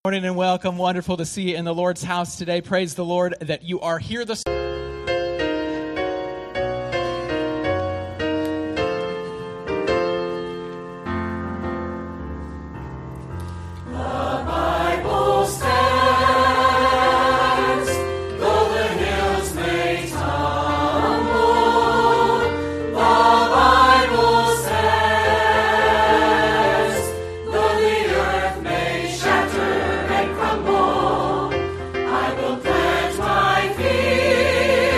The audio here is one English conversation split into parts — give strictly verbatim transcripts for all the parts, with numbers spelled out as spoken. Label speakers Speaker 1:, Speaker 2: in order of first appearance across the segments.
Speaker 1: Morning and welcome. Wonderful to see you in the Lord's house today. Praise the Lord that you are here this morning.
Speaker 2: I will plant my feet.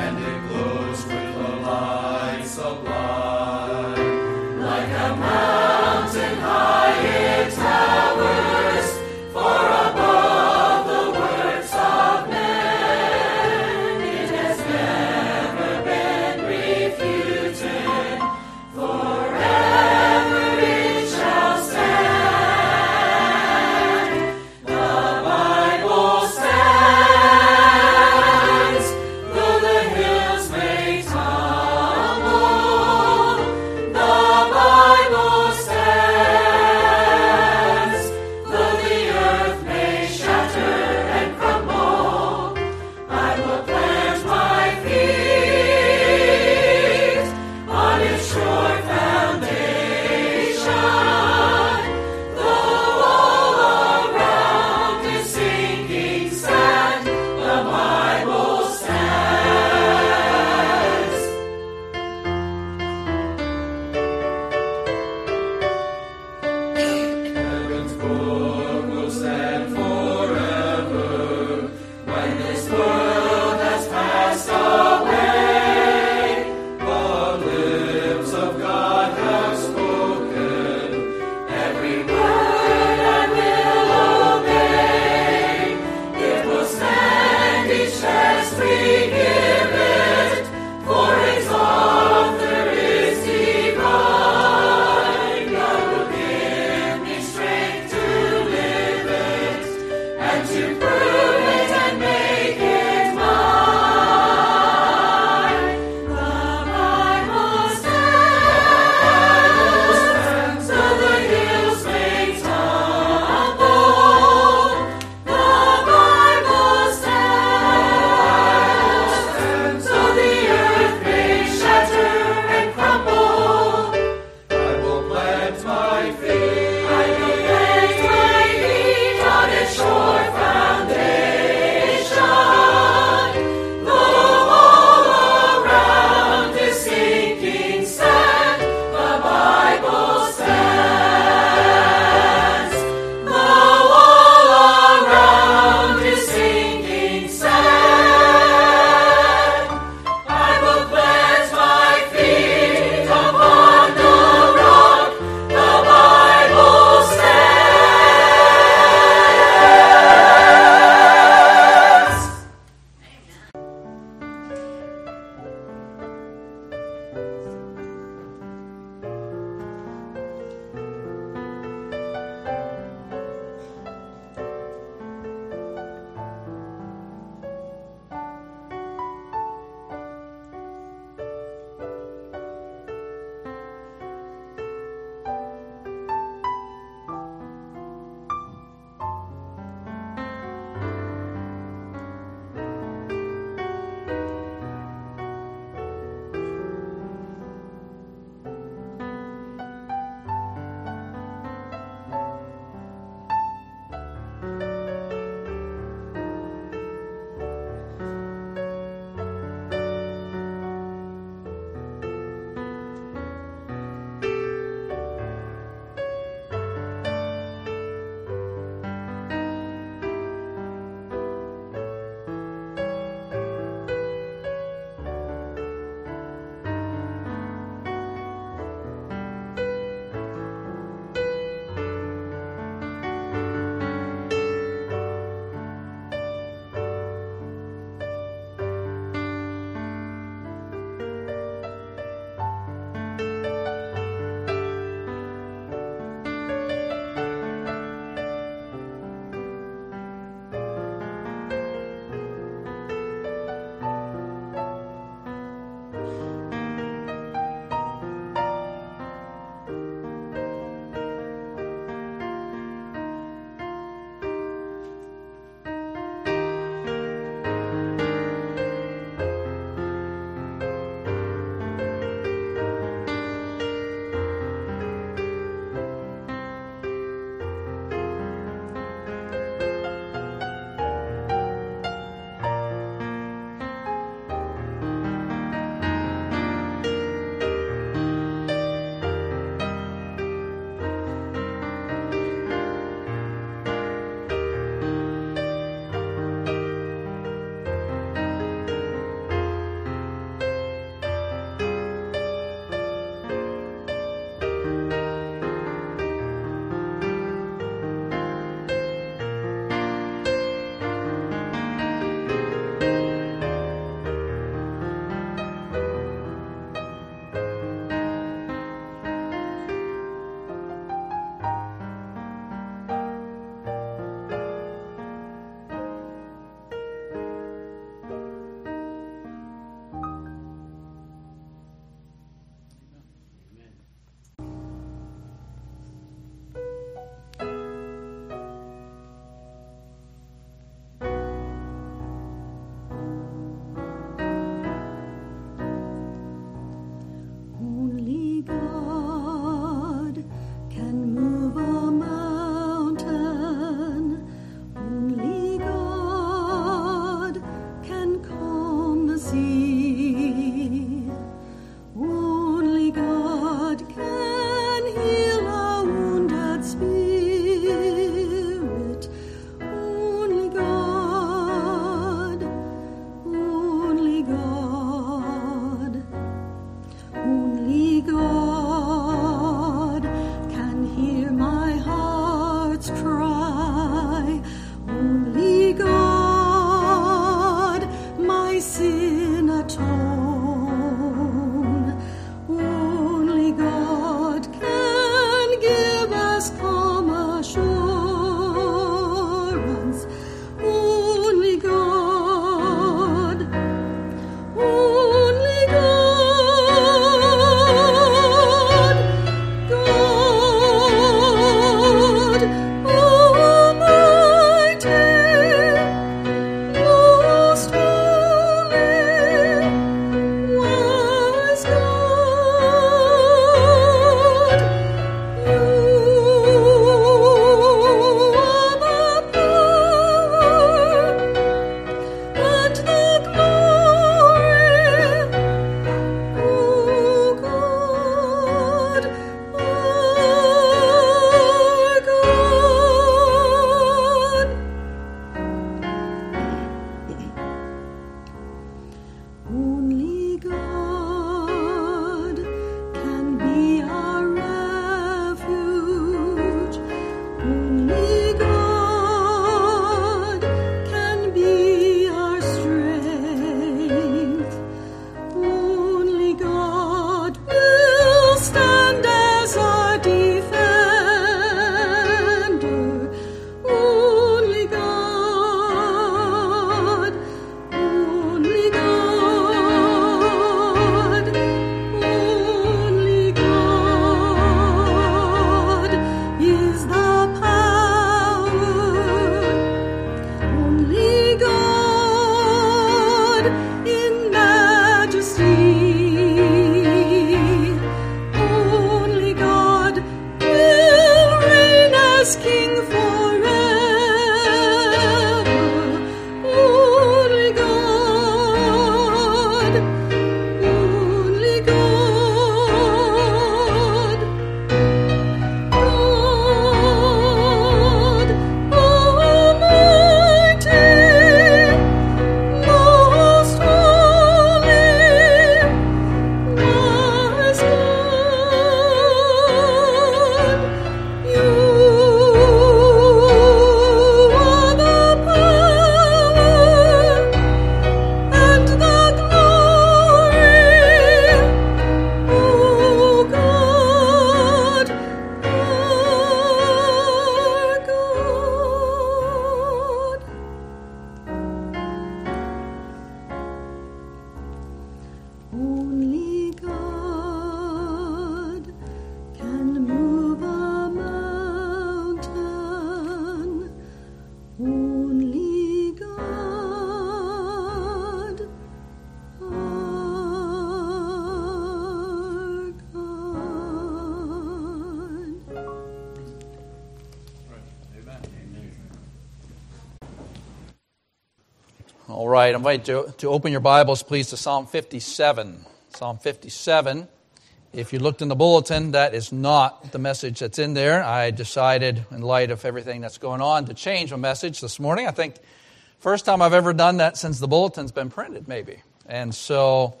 Speaker 2: All right, I invite you to open your Bibles, please, to Psalm fifty-seven. Psalm fifty-seven. If you looked in the bulletin, that is not the message that's in there. I decided, in light of everything that's going on, to change my message this morning. I think first time I've ever done that since the bulletin's been printed, maybe. And so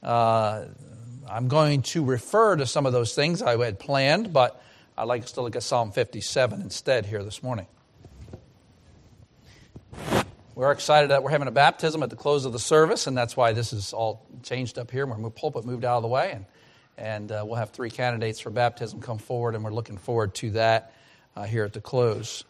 Speaker 2: uh, I'm going to refer to some of those things I had planned, but I'd like us to look at Psalm fifty-seven instead here this morning. We're excited that we're having a baptism at the close of the service, and that's why this is all changed up here. Our pulpit moved out of the way, and, and uh, we'll have three candidates for baptism come forward, and we're looking forward to that uh, here at the close.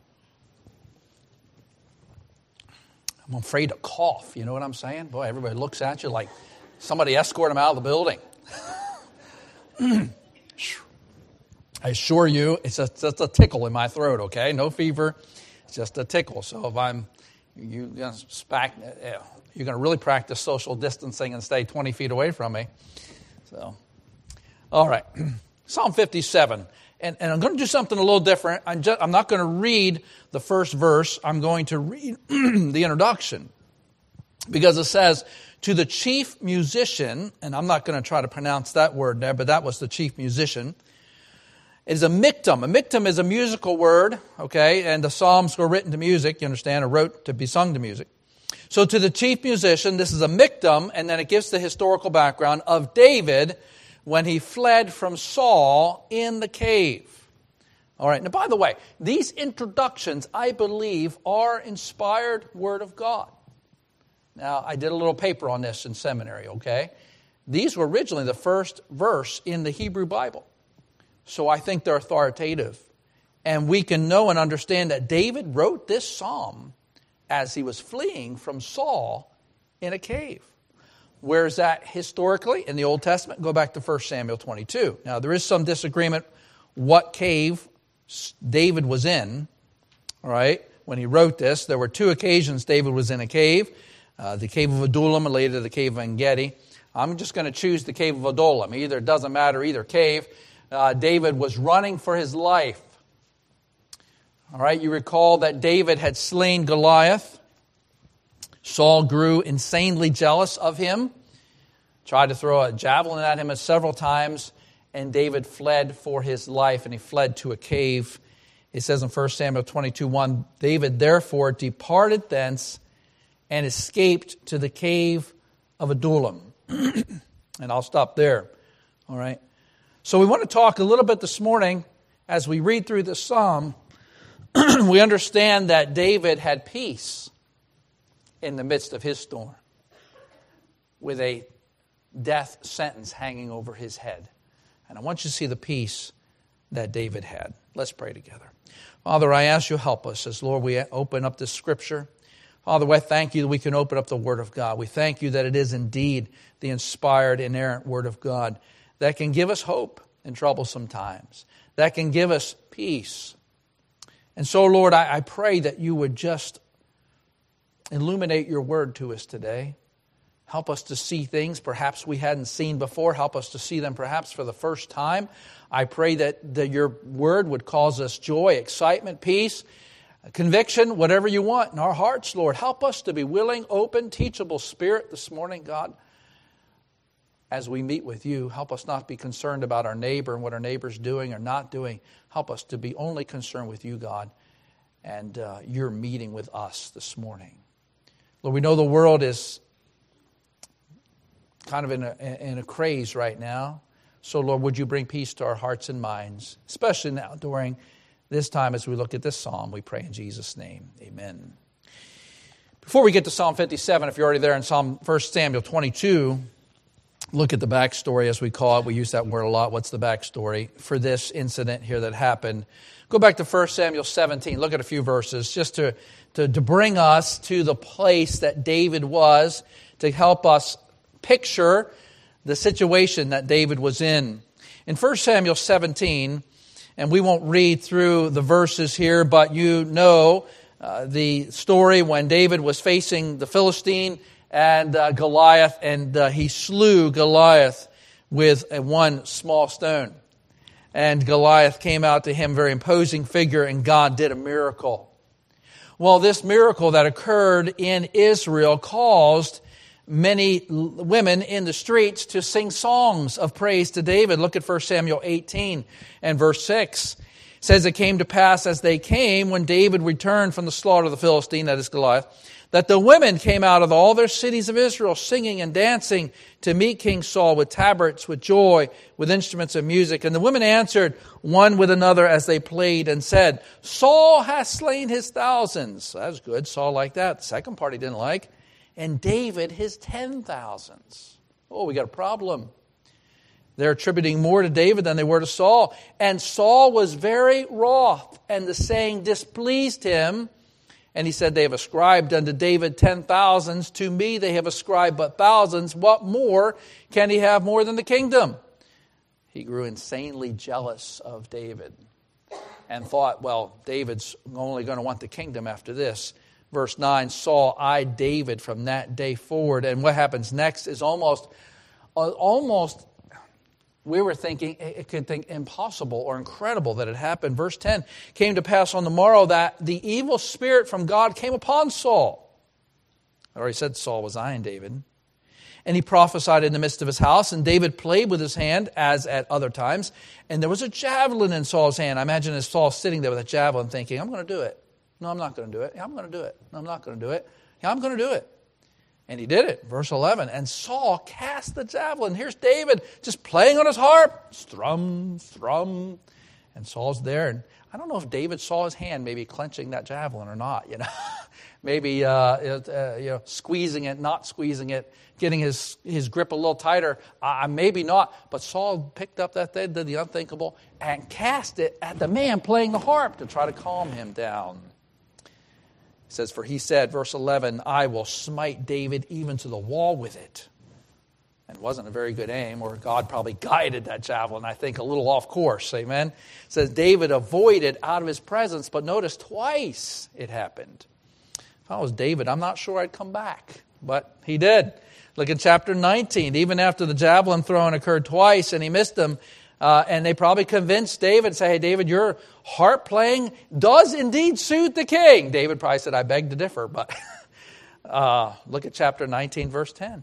Speaker 2: I'm afraid to cough, you know what I'm saying? Boy, everybody looks at you like somebody escorted them out of the building. I assure you, it's just, just a tickle in my throat, okay? No fever, it's just a tickle. So if I'm You, you're going to really practice social distancing and stay twenty feet away from me. So, all right, Psalm fifty-seven. And, and I'm going to do something a little different. I'm, just, I'm not going to read the first verse. I'm going to read the introduction. because it says, to the chief musician, and I'm not going to try to pronounce that word there, but that was the chief musician. It is a miktam. A miktam is a musical word, okay, and the Psalms were written to music, you understand, or wrote to be sung to music. So to the chief musician, this is a miktam, and then it gives the historical background of David when he fled from Saul in the cave. All right, now by the way, these introductions, I believe, are inspired Word of God. Now, I did a little paper on this in seminary, okay? These were originally the first verse in the Hebrew Bible. So I think they're authoritative. And we can know and understand that David wrote this psalm as he was fleeing from Saul in a cave. Where is that historically? In the Old Testament, go back to First Samuel twenty-two. Now, there is some disagreement what cave David was in, all right, when he wrote this. There were two occasions David was in a cave, uh, the cave of Adullam and later the cave of En-Gedi. I'm just going to choose the cave of Adullam. Either it doesn't matter, either cave. Uh, David was running for his life. All right, you recall that David had slain Goliath. Saul grew insanely jealous of him, tried to throw a javelin at him several times, and David fled for his life, and he fled to a cave. It says in First Samuel twenty-two one, David therefore departed thence and escaped to the cave of Adullam. And I'll stop there. All right. So we want to talk a little bit this morning as we read through this psalm. We understand that David had peace in the midst of his storm with a death sentence hanging over his head. And I want you to see the peace that David had. Let's pray together. Father, I ask you to help us as, Lord, we open up this scripture. Father, I thank you that we can open up the Word of God. We thank you that it is indeed the inspired, inerrant Word of God that can give us hope in troublesome times, that can give us peace. And so, Lord, I, I pray that you would just illuminate your Word to us today. Help us to see things perhaps we hadn't seen before. Help us to see them perhaps for the first time. I pray that, that your Word would cause us joy, excitement, peace, conviction, whatever you want in our hearts, Lord. Help us to be willing, open, teachable spirit this morning, God. As we meet with you, help us not be concerned about our neighbor and what our neighbor's doing or not doing. Help us to be only concerned with you, God, and uh, your meeting with us this morning. Lord, we know the world is kind of in a, in a craze right now. So, Lord, would you bring peace to our hearts and minds, especially now during this time as we look at this psalm. We pray in Jesus' name. Amen. Before we get to Psalm fifty-seven, if you're already there in Psalm First Samuel twenty-two, look at the backstory, as we call it. We use that word a lot. What's the backstory for this incident here that happened? Go back to First Samuel seventeen. Look at a few verses just to, to, to bring us to the place that David was, to help us picture the situation that David was in. In First Samuel seventeen, and we won't read through the verses here, but you know uh, the story when David was facing the Philistine and uh, Goliath, and uh, he slew Goliath with a one small stone. And Goliath came out to him, very imposing figure, and God did a miracle. Well, this miracle that occurred in Israel caused many women in the streets to sing songs of praise to David. Look at First Samuel eighteen and verse six. It says, it came to pass as they came when David returned from the slaughter of the Philistine, that is Goliath, that the women came out of all their cities of Israel singing and dancing to meet King Saul with tabrets, with joy, with instruments of music. And the women answered one with another as they played and said, Saul hath slain his thousands. That was good. Saul liked that. The second part he didn't like. And David his ten thousands. Oh, we got a problem. They're attributing more to David than they were to Saul. And Saul was very wroth, and the saying displeased him. And he said, they have ascribed unto David ten thousands. To me they have ascribed but thousands. What more can he have more than the kingdom? He grew insanely jealous of David and thought, well, David's only going to want the kingdom after this. Verse nine, Saul eyed David from that day forward. And what happens next is almost, almost, we were thinking, it could think impossible or incredible that it happened. Verse ten, came to pass on the morrow that the evil spirit from God came upon Saul. I already said Saul was eyeing David. And he prophesied in the midst of his house, and David played with his hand as at other times. And there was a javelin in Saul's hand. I imagine as Saul sitting there with a javelin thinking, I'm going to do it. No, I'm not going to do it. Yeah, I'm going to do it. No, I'm not going to do it. Yeah, I'm going to do it. And he did it. Verse eleven. And Saul cast the javelin. Here's David just playing on his harp. Strum, strum. And Saul's there. And I don't know if David saw his hand maybe clenching that javelin or not, you know. maybe uh, uh, you know, squeezing it, not squeezing it, getting his, his grip a little tighter. Uh, maybe not. But Saul picked up that thing, did the unthinkable, and cast it at the man playing the harp to try to calm him down. It says, for he said, verse eleven, I will smite David even to the wall with it. And it wasn't a very good aim, or God probably guided that javelin, I think, a little off course. Amen? It says David avoided out of his presence, but notice twice it happened. If I was David, I'm not sure I'd come back, but he did. Look at chapter nineteen. Even after the javelin throwing occurred twice and he missed them, Uh, and they probably convinced David, say, hey, David, your harp playing does indeed suit the king. David probably said, I beg to differ. But uh, look at chapter nineteen, verse ten.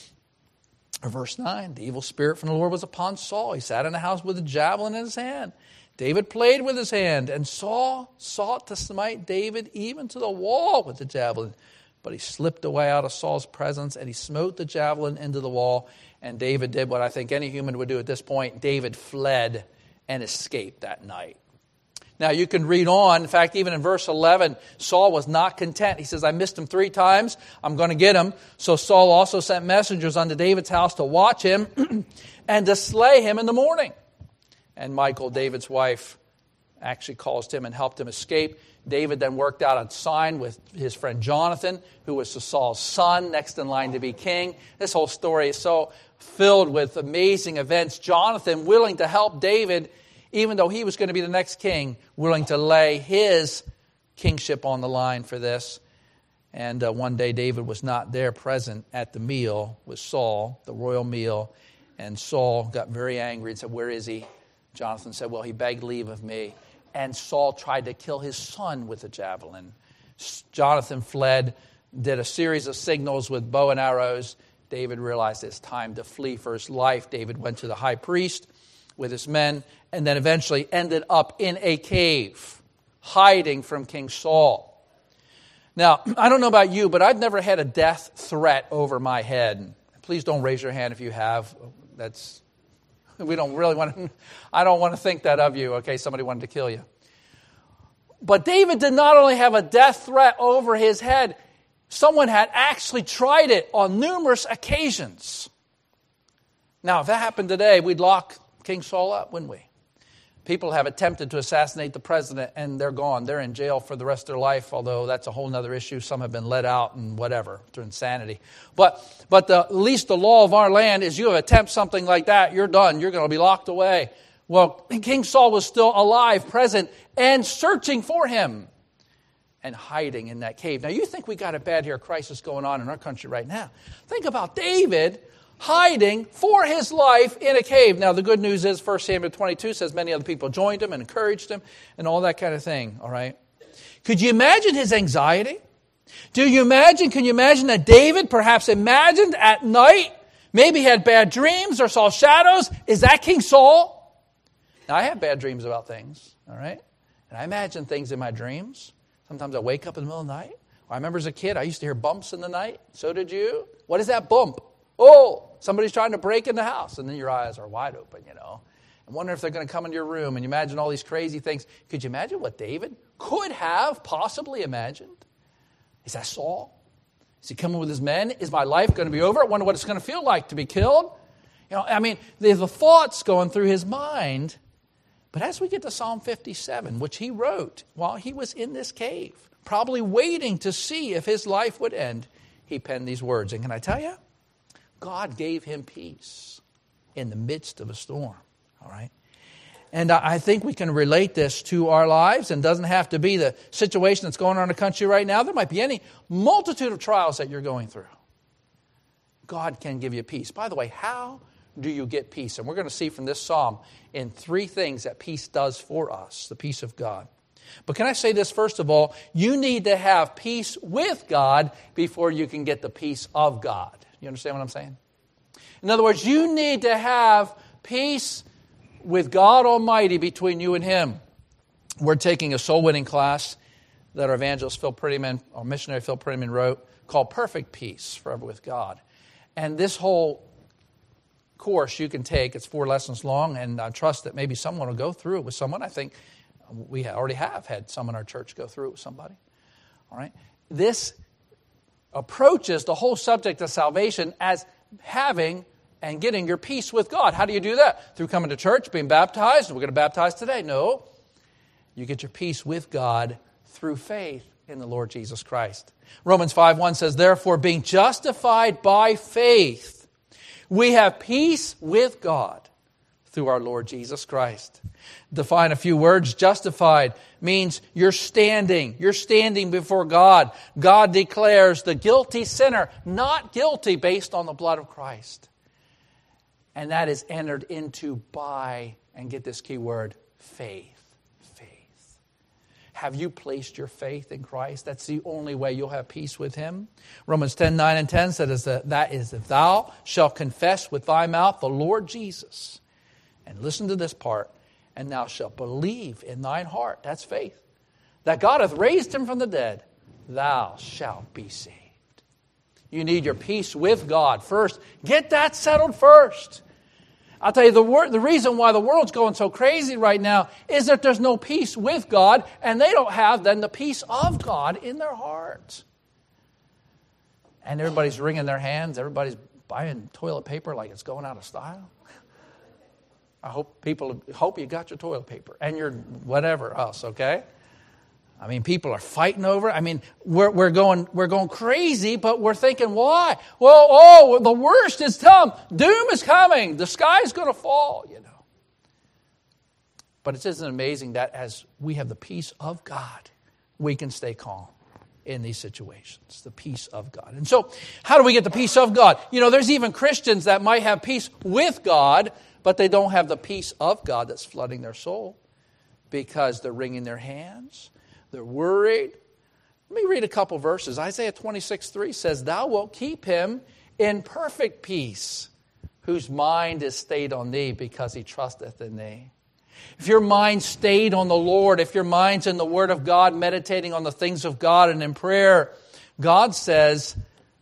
Speaker 2: Or verse nine. The evil spirit from the Lord was upon Saul. He sat in the house with a javelin in his hand. David played with his hand. And Saul sought to smite David even to the wall with the javelin. But he slipped away out of Saul's presence, and he smote the javelin into the wall. And David did what I think any human would do at this point. David fled and escaped that night. Now you can read on. In fact, even in verse eleven, Saul was not content. He says, I missed him three times. I'm going to get him. So Saul also sent messengers unto David's house to watch him and to slay him in the morning. And Michal, David's wife, actually caused him and helped him escape. David then worked out a sign with his friend Jonathan, who was Saul's son, next in line to be king. This whole story is so filled with amazing events. Jonathan, willing to help David, even though he was going to be the next king, willing to lay his kingship on the line for this. And uh, one day David was not there present at the meal with Saul, the royal meal. And Saul got very angry and said, where is he? Jonathan said, well, he begged leave of me. And Saul tried to kill his son with a javelin. Jonathan fled, did a series of signals with bow and arrows. David realized it's time to flee for his life. David went to the high priest with his men and then eventually ended up in a cave, hiding from King Saul. Now, I don't know about you, but I've never had a death threat over my head. Please don't raise your hand if you have. That's... We don't really want to, I don't want to think that of you, okay? Somebody wanted to kill you. But David did not only have a death threat over his head, someone had actually tried it on numerous occasions. Now, if that happened today, we'd lock King Saul up, wouldn't we? People have attempted to assassinate the president, and they're gone. They're in jail for the rest of their life, although that's a whole other issue. Some have been let out and whatever, through insanity. But but the, at least the law of our land is you attempt something like that, you're done. You're going to be locked away. Well, King Saul was still alive, present, and searching for him and hiding in that cave. Now, you think we got a bad here crisis going on in our country right now. Think about David hiding for his life in a cave. Now, the good news is First Samuel twenty-two says many other people joined him and encouraged him and all that kind of thing, all right? Could you imagine his anxiety? Do you imagine, can you imagine that David perhaps imagined at night, maybe had bad dreams or saw shadows? Is that King Saul? Now, I have bad dreams about things, all right? And I imagine things in my dreams. Sometimes I wake up in the middle of the night. I remember as a kid, I used to hear bumps in the night. So did you? What is that bump? Oh, somebody's trying to break in the house. And then your eyes are wide open, you know. And wonder if they're going to come into your room. And you imagine all these crazy things. Could you imagine what David could have possibly imagined? Is that Saul? Is he coming with his men? Is my life going to be over? I wonder what it's going to feel like to be killed. You know, I mean, there's the thoughts going through his mind. But as we get to Psalm fifty-seven, which he wrote while he was in this cave, probably waiting to see if his life would end, he penned these words. And can I tell you? God gave him peace in the midst of a storm, all right? And I think we can relate this to our lives, and doesn't have to be the situation that's going on in the country right now. There might be any multitude of trials that you're going through. God can give you peace. By the way, how do you get peace? And we're going to see from this psalm in three things that peace does for us, the peace of God. But can I say this first of all? You need to have peace with God before you can get the peace of God. You understand what I'm saying? In other words, you need to have peace with God Almighty between you and Him. We're taking a soul-winning class that our evangelist Phil Prettyman, or missionary Phil Prettyman wrote, called Perfect Peace Forever with God. And this whole course you can take, it's four lessons long, and I trust that maybe someone will go through it with someone. I think we already have had some in our church go through it with somebody. All right? This approaches the whole subject of salvation as having and getting your peace with God. How do you do that? Through coming to church, being baptized. We're going to baptize today. No. You get your peace with God through faith in the Lord Jesus Christ. Romans five one says, therefore, being justified by faith, we have peace with God through our Lord Jesus Christ. Define a few words. Justified means you're standing. You're standing before God. God declares the guilty sinner not guilty based on the blood of Christ. And that is entered into by, and get this key word, faith. Faith. Have you placed your faith in Christ? That's the only way you'll have peace with Him. Romans ten, nine and ten says that, that is, if thou shalt confess with thy mouth the Lord Jesus, and listen to this part, and thou shalt believe in thine heart, that's faith, that God hath raised Him from the dead, thou shalt be saved. You need your peace with God first. Get that settled first. I'll tell you, the, wor- the reason why the world's going so crazy right now is that there's no peace with God, and they don't have then the peace of God in their hearts. And everybody's wringing their hands. Everybody's buying toilet paper like it's going out of style. I hope people hope you got your toilet paper and your whatever else, okay? I mean, people are fighting over it. I mean, we're, we're going we're going crazy, but we're thinking, why? Well, oh, the worst is come. Doom is coming. The sky's going to fall, you know. But it isn't amazing that as we have the peace of God, we can stay calm in these situations, the peace of God. And so, how do we get the peace of God? You know, there's even Christians that might have peace with God, but they don't have the peace of God that's flooding their soul because they're wringing their hands. They're worried. Let me read a couple verses. Isaiah twenty-six three says, thou wilt keep him in perfect peace, whose mind is stayed on thee because he trusteth in thee. If your mind stayed on the Lord, if your mind's in the Word of God, meditating on the things of God and in prayer, God says,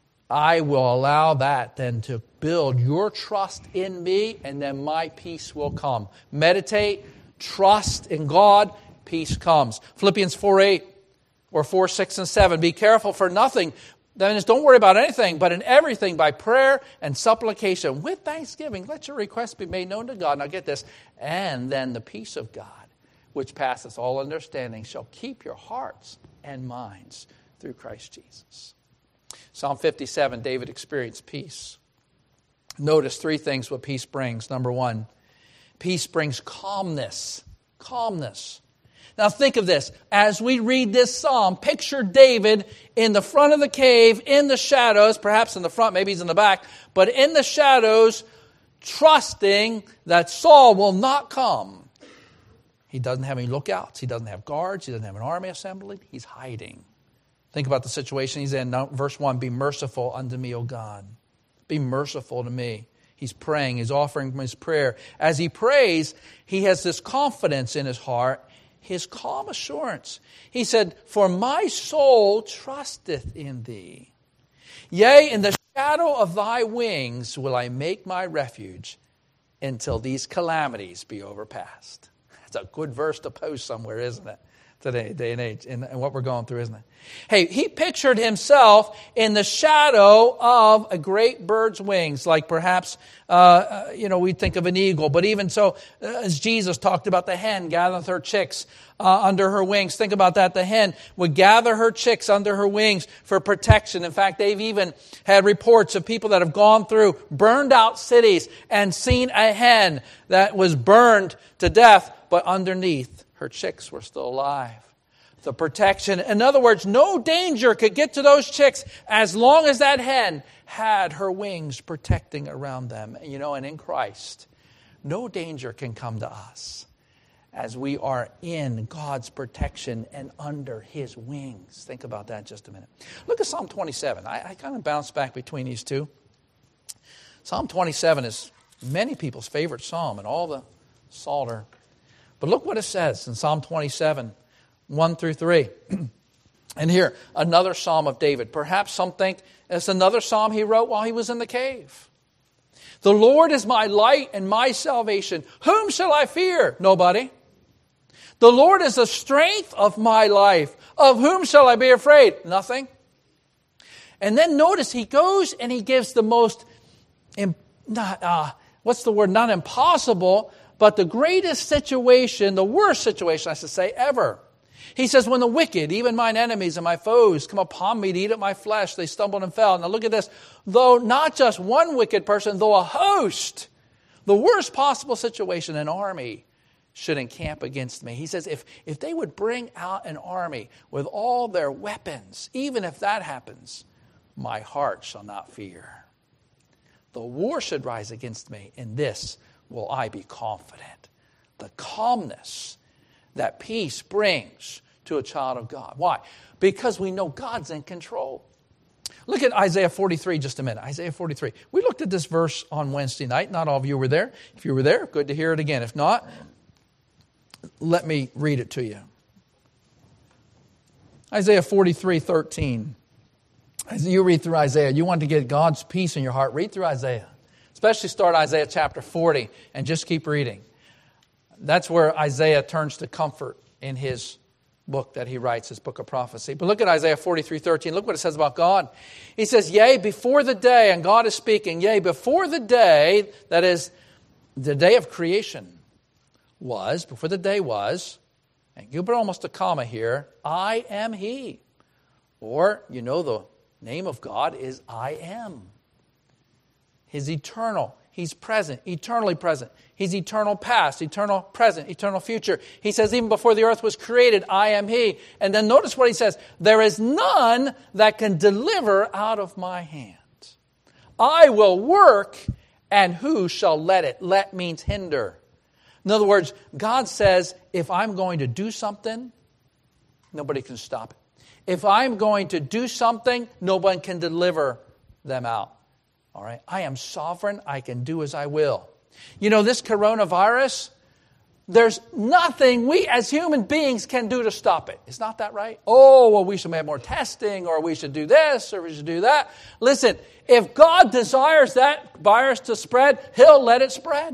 Speaker 2: I will allow that then to build your trust in me, and then my peace will come. Meditate, trust in God, peace comes. Philippians four eight or four six and seven. Be careful for nothing. That means don't worry about anything, but in everything by prayer and supplication with thanksgiving, let your requests be made known to God. Now get this. And then the peace of God, which passeth all understanding, shall keep your hearts and minds through Christ Jesus. Psalm fifty-seven, David experienced peace. Notice three things what peace brings. Number one, peace brings calmness. Calmness. Now think of this. As we read this psalm, picture David in the front of the cave, in the shadows, perhaps in the front, maybe he's in the back, but in the shadows, trusting that Saul will not come. He doesn't have any lookouts. He doesn't have guards. He doesn't have an army assembly. He's hiding. Think about the situation he's in. Now, verse one, be merciful unto me, O God. Be merciful to me. He's praying. He's offering his prayer. As he prays, he has this confidence in his heart, his calm assurance. He said, for my soul trusteth in thee. Yea, in the shadow of thy wings will I make my refuge until these calamities be overpassed. That's a good verse to post somewhere, isn't it? Today, day and age, and what we're going through, isn't it? Hey, he pictured himself in the shadow of a great bird's wings, like perhaps, uh, you know, we think of an eagle, but even so, uh, as Jesus talked about the hen gathereth her chicks uh, under her wings. Think about that. The hen would gather her chicks under her wings for protection. In fact, they've even had reports of people that have gone through burned out cities and seen a hen that was burned to death, but underneath her chicks were still alive. The protection. In other words, no danger could get to those chicks as long as that hen had her wings protecting around them. You know, and in Christ, no danger can come to us as we are in God's protection and under His wings. Think about that just a minute. Look at Psalm twenty-seven. I, I kind of bounce back between these two. Psalm twenty-seven is many people's favorite psalm in all the Psalter. But look what it says in Psalm twenty-seven, one through three. And here, another psalm of David. Perhaps some think it's another psalm he wrote while he was in the cave. The Lord is my light and my salvation. Whom shall I fear? Nobody. The Lord is the strength of my life. Of whom shall I be afraid? Nothing. And then notice he goes and he gives the most, not, uh, what's the word? Not impossible, but the greatest situation, the worst situation, I should say, ever. He says, when the wicked, even mine enemies and my foes, come upon me to eat up my flesh, they stumbled and fell. Now look at this. Though not just one wicked person, though a host, the worst possible situation, an army, should encamp against me. He says, if, if they would bring out an army with all their weapons, even if that happens, my heart shall not fear. The war should rise against me. In this will I be confident. The calmness that peace brings to a child of God. Why? Because we know God's in control. Look at Isaiah forty-three just a minute. Isaiah forty-three. We looked at this verse on Wednesday night. Not all of you were there. If you were there, good to hear it again. If not, let me read it to you. Isaiah forty-three, thirteen. As you read through Isaiah, you want to get God's peace in your heart, read through Isaiah. Especially start Isaiah chapter forty and just keep reading. That's where Isaiah turns to comfort in his book that he writes, his book of prophecy. But look at Isaiah forty-three, thirteen. Look what it says about God. He says, yea, before the day, and God is speaking, yea, before the day, that is the day of creation was, before the day was, and you put almost a comma here, I am He. Or, you know, the name of God is I am. He's eternal. He's present, eternally present. He's eternal past, eternal present, eternal future. He says, even before the earth was created, I am He. And then notice what He says. There is none that can deliver out of my hand. I will work, and who shall let it? Let means hinder. In other words, God says, if I'm going to do something, nobody can stop it. If I'm going to do something, no one can deliver them out. All right, I am sovereign. I can do as I will. You know, this coronavirus, there's nothing we as human beings can do to stop it. Is not that right? Oh, well, we should have more testing, or we should do this, or we should do that. Listen, if God desires that virus to spread, He'll let it spread.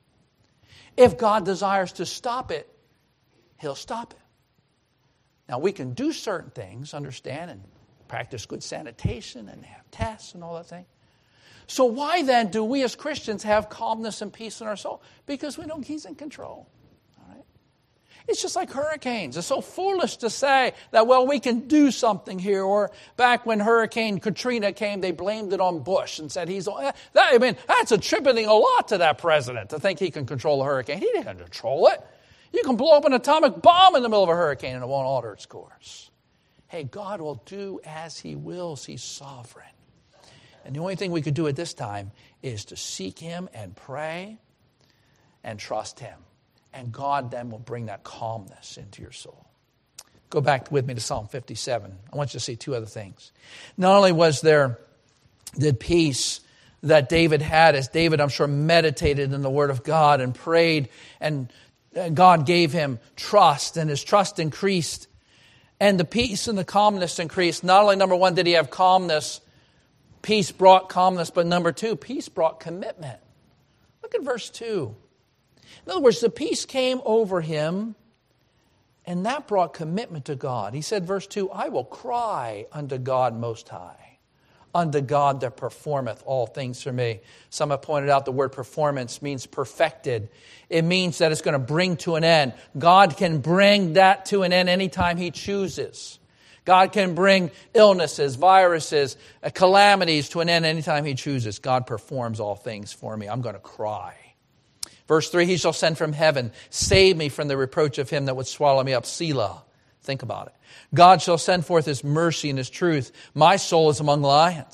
Speaker 2: If God desires to stop it, He'll stop it. Now, we can do certain things, understand, and practice good sanitation and have tests and all that thing. So why then do we as Christians have calmness and peace in our soul? Because we know He's in control. All right? It's just like hurricanes. It's so foolish to say that, well, we can do something here. Or back when Hurricane Katrina came, they blamed it on Bush and said he's... That, I mean, that's attributing a lot to that president to think he can control a hurricane. He didn't control it. You can blow up an atomic bomb in the middle of a hurricane and it won't alter its course. Hey, God will do as He wills. He's sovereign. And the only thing we could do at this time is to seek Him and pray and trust Him. And God then will bring that calmness into your soul. Go back with me to Psalm fifty-seven. I want you to see two other things. Not only was there the peace that David had, as David, I'm sure, meditated in the Word of God and prayed, and God gave him trust, and his trust increased. And the peace and the calmness increased. Not only, number one, did he have calmness, peace brought calmness, but number two, peace brought commitment. Look at verse two. In other words, the peace came over him, and that brought commitment to God. He said, verse two, I will cry unto God Most High, unto God that performeth all things for me. Some have pointed out the word performance means perfected. It means that it's going to bring to an end. God can bring that to an end anytime He chooses. God can bring illnesses, viruses, calamities to an end anytime He chooses. God performs all things for me. I'm going to cry. Verse three, He shall send from heaven, save me from the reproach of him that would swallow me up. Selah. Think about it. God shall send forth His mercy and His truth. My soul is among lions.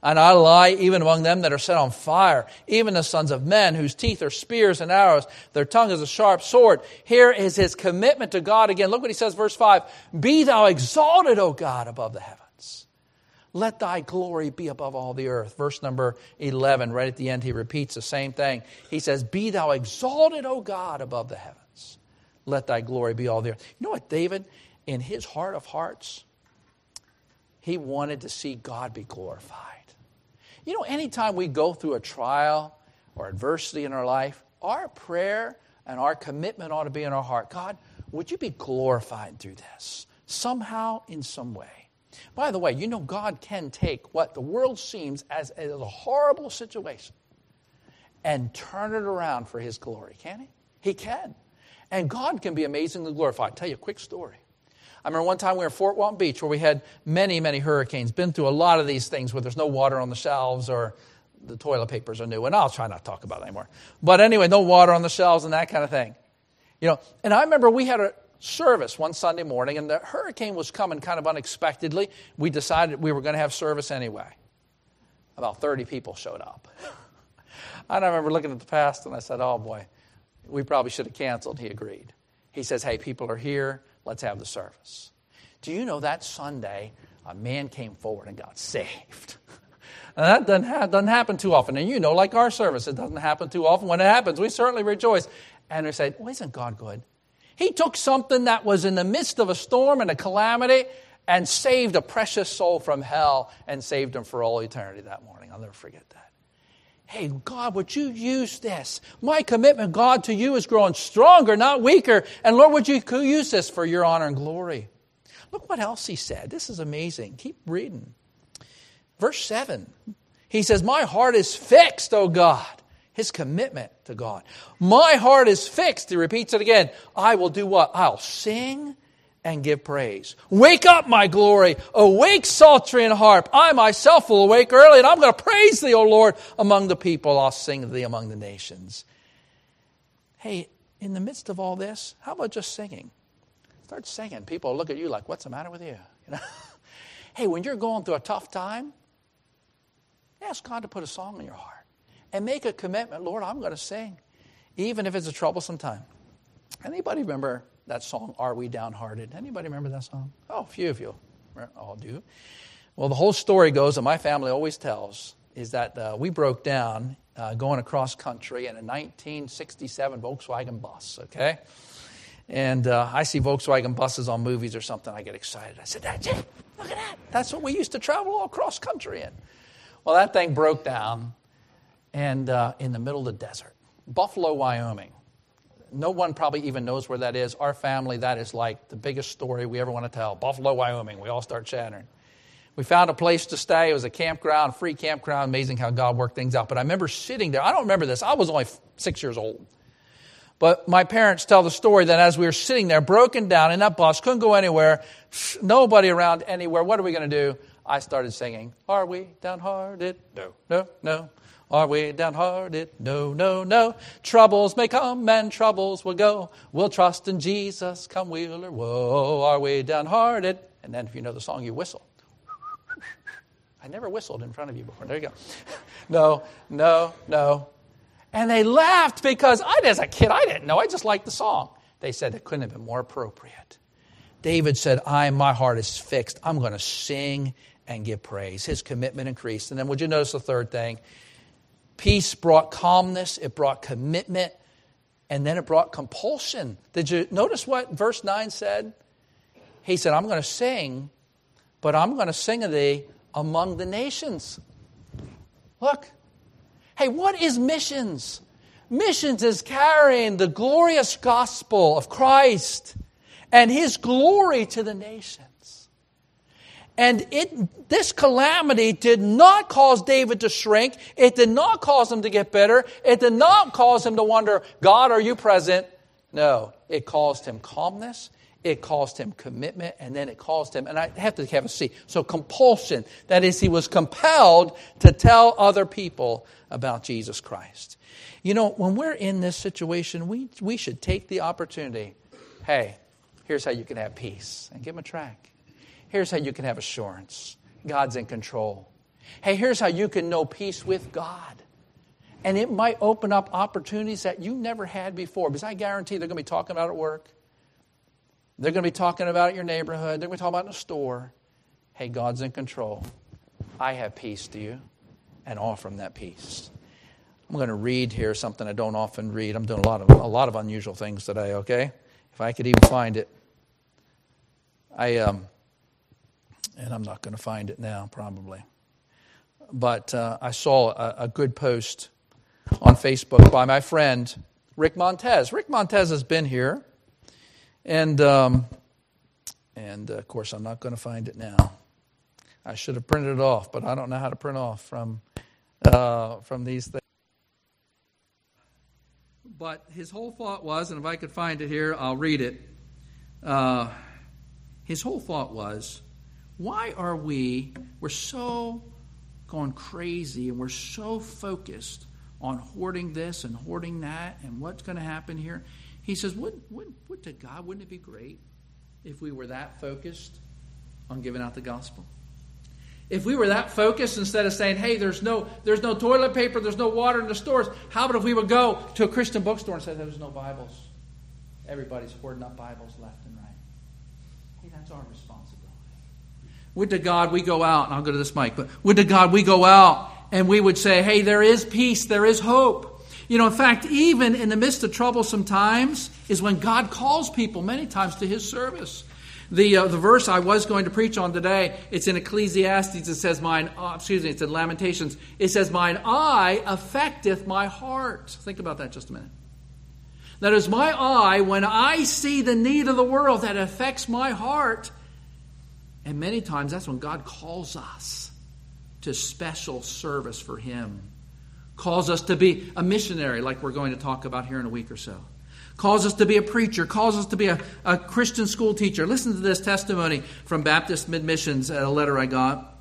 Speaker 2: And I lie even among them that are set on fire, even the sons of men whose teeth are spears and arrows, their tongue is a sharp sword. Here is his commitment to God again. Look what he says, verse five. Be thou exalted, O God, above the heavens. Let thy glory be above all the earth. Verse number eleven, right at the end, he repeats the same thing. He says, be thou exalted, O God, above the heavens. Let thy glory be all the earth. You know what, David, in his heart of hearts, he wanted to see God be glorified. You know, anytime we go through a trial or adversity in our life, our prayer and our commitment ought to be in our heart. God, would you be glorified through this? Somehow, in some way. By the way, you know God can take what the world seems as, as a horrible situation and turn it around for his glory, can he? He can. And God can be amazingly glorified. I'll tell you a quick story. I remember one time we were at Fort Walton Beach where we had many, many hurricanes. Been through a lot of these things where there's no water on the shelves or the toilet papers are new. And I'll try not to talk about it anymore. But anyway, no water on the shelves and that kind of thing. You know, and I remember we had a service one Sunday morning and the hurricane was coming kind of unexpectedly. We decided we were going to have service anyway. About thirty people showed up. And I remember looking at the pastor and I said, oh boy, we probably should have canceled. He agreed. He says, hey, people are here. Let's have the service. Do you know that Sunday, a man came forward and got saved? And that doesn't, ha- doesn't happen too often. And you know, like our service, it doesn't happen too often. When it happens, we certainly rejoice. And we say, well, isn't God good? He took something that was in the midst of a storm and a calamity and saved a precious soul from hell and saved him for all eternity that morning. I'll never forget that. Hey, God, would you use this? My commitment, God, to you is growing stronger, not weaker. And Lord, would you use this for your honor and glory? Look what else he said. This is amazing. Keep reading. Verse seven. He says, my heart is fixed, O God. His commitment to God. My heart is fixed. He repeats it again. I will do what? I'll sing and give praise. Wake up, my glory. Awake, psaltery and harp. I myself will awake early, and I'm going to praise thee, O Lord, among the people. I'll sing to thee among the nations. Hey, in the midst of all this, how about just singing? Start singing. People look at you like, what's the matter with you? You know? Hey, when you're going through a tough time, ask God to put a song in your heart. And make a commitment. Lord, I'm going to sing, even if it's a troublesome time. Anybody remember that song, Are We Downhearted? Anybody remember that song? Oh, a few of you all do. Well, the whole story goes, and my family always tells, is that uh, we broke down uh, going across country in a nineteen sixty-seven Volkswagen bus, okay? And uh, I see Volkswagen buses on movies or something, I get excited. I said, that's it. Look at that. That's what we used to travel all across country in. Well, that thing broke down and uh, in the middle of the desert. Buffalo, Wyoming. No one probably even knows where that is. Our family, that is like the biggest story we ever want to tell. Buffalo, Wyoming. We all start chattering. We found a place to stay. It was a campground, free campground. Amazing how God worked things out. But I remember sitting there. I don't remember this. I was only six years old. But my parents tell the story that as we were sitting there, broken down in that bus, couldn't go anywhere, nobody around anywhere. What are we going to do? I started singing, are we downhearted? No, no, no. Are we downhearted? No, no, no. Troubles may come and troubles will go. We'll trust in Jesus, come wheel or woe. Are we downhearted? And then if you know the song, you whistle. I never whistled in front of you before. There you go. No, no, no. And they laughed because I, as a kid, I didn't know. I just liked the song. They said it couldn't have been more appropriate. David said, I, my heart is fixed. I'm going to sing and give praise. His commitment increased. And then would you notice the third thing? Peace brought calmness, it brought commitment, and then it brought compulsion. Did you notice what verse nine said? He said, I'm going to sing, but I'm going to sing of thee among the nations. Look. Hey, what is missions? Missions is carrying the glorious gospel of Christ and his glory to the nations. And it, this calamity did not cause David to shrink. It did not cause him to get bitter. It did not cause him to wonder, God, are you present? No, it caused him calmness. It caused him commitment. And then it caused him, and I have to have a C. So compulsion. That is, he was compelled to tell other people about Jesus Christ. You know, when we're in this situation, we, we should take the opportunity. Hey, here's how you can have peace. And give him a track. Here's how you can have assurance. God's in control. Hey, here's how you can know peace with God. And it might open up opportunities that you never had before. Because I guarantee they're going to be talking about it at work. They're going to be talking about it in your neighborhood. They're going to be talking about it in the store. Hey, God's in control. I have peace to you. And offer Him that peace. I'm going to read here something I don't often read. I'm doing a lot of a lot of unusual things today, okay? If I could even find it. I um, and I'm not going to find it now, probably. But uh, I saw a, a good post on Facebook by my friend Rick Montez. Rick Montez has been here, and um, and uh, of course I'm not going to find it now. I should have printed it off, but I don't know how to print off from uh, from these things. But his whole thought was, and if I could find it here, I'll read it. Uh, his whole thought was, why are we, we're so going crazy and we're so focused on hoarding this and hoarding that and what's going to happen here? He says, wouldn't, wouldn't, would to God, wouldn't it be great if we were that focused on giving out the gospel? If we were that focused, instead of saying, hey, there's no there's no toilet paper, there's no water in the stores, how about if we would go to a Christian bookstore and say, there's no Bibles? Everybody's hoarding up Bibles left and right. Hey, that's our responsibility. Would to God we go out, and I'll go to this mic, but would to God we go out and we would say, hey, there is peace, there is hope. You know, in fact, even in the midst of troublesome times is when God calls people many times to His service. The uh, the verse I was going to preach on today, it's in Ecclesiastes. It says, "Mine." Uh, excuse me, it's in Lamentations. It says, "Mine eye affecteth my heart." Think about that just a minute. That is, my eye, when I see the need of the world, that affects my heart. And many times, that's when God calls us to special service for Him. Calls us to be a missionary, like we're going to talk about here in a week or so. Calls us to be a preacher, calls us to be a, a Christian school teacher. Listen to this testimony from Baptist Mid-Missions, a letter I got.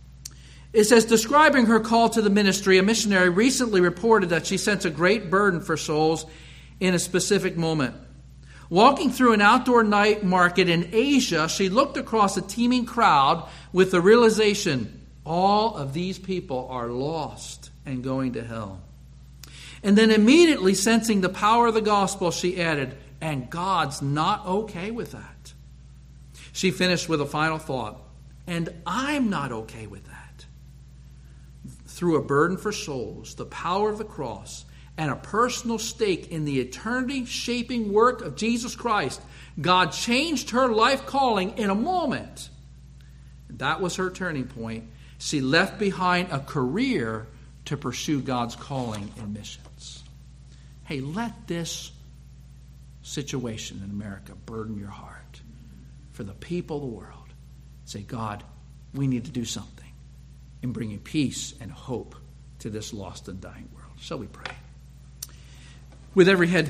Speaker 2: It says, describing her call to the ministry, a missionary recently reported that she sensed a great burden for souls in a specific moment. Walking through an outdoor night market in Asia, she looked across a teeming crowd with the realization, all of these people are lost and going to hell. And then immediately sensing the power of the gospel, she added, and God's not okay with that. She finished with a final thought, and I'm not okay with that. Through a burden for souls, the power of the cross, and a personal stake in the eternity-shaping work of Jesus Christ, God changed her life calling in a moment. That was her turning point. She left behind a career to pursue God's calling in missions. Hey, let this situation in America burden your heart. For the people of the world, say, God, we need to do something in bringing peace and hope to this lost and dying world. Shall we pray? With every head